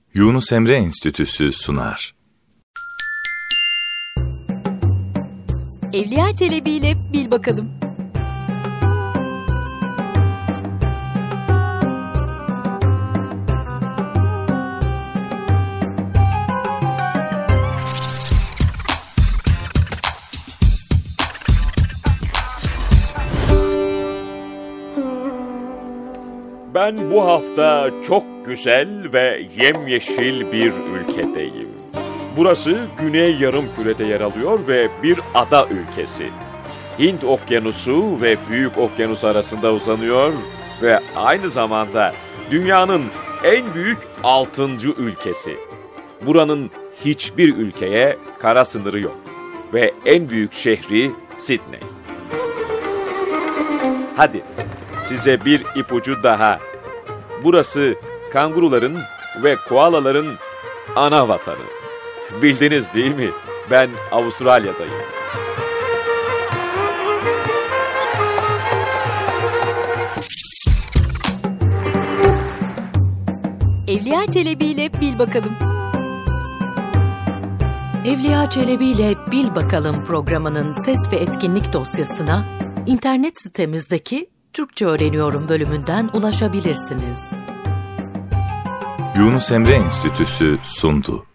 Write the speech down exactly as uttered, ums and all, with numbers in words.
Yunus Emre Enstitüsü sunar. Evliya Çelebi ile Bil Bakalım. Ben bu hafta çok güzel ve yemyeşil bir ülkedeyim. Burası Güney Yarımküre'de yer alıyor ve bir ada ülkesi. Hint Okyanusu ve Büyük Okyanus arasında uzanıyor ve aynı zamanda dünyanın en büyük altıncı ülkesi. Buranın hiçbir ülkeye kara sınırı yok ve en büyük şehri Sydney. Hadi size bir ipucu daha. Burası kanguruların ve koalaların ana vatanı. Bildiniz değil mi? Ben Avustralya'dayım. Evliya Çelebi ile Bil Bakalım. Evliya Çelebi ile Bil Bakalım programının ses ve etkinlik dosyasına internet sitemizdeki Türkçe Öğreniyorum bölümünden ulaşabilirsiniz. Yunus Emre Enstitüsü sundu.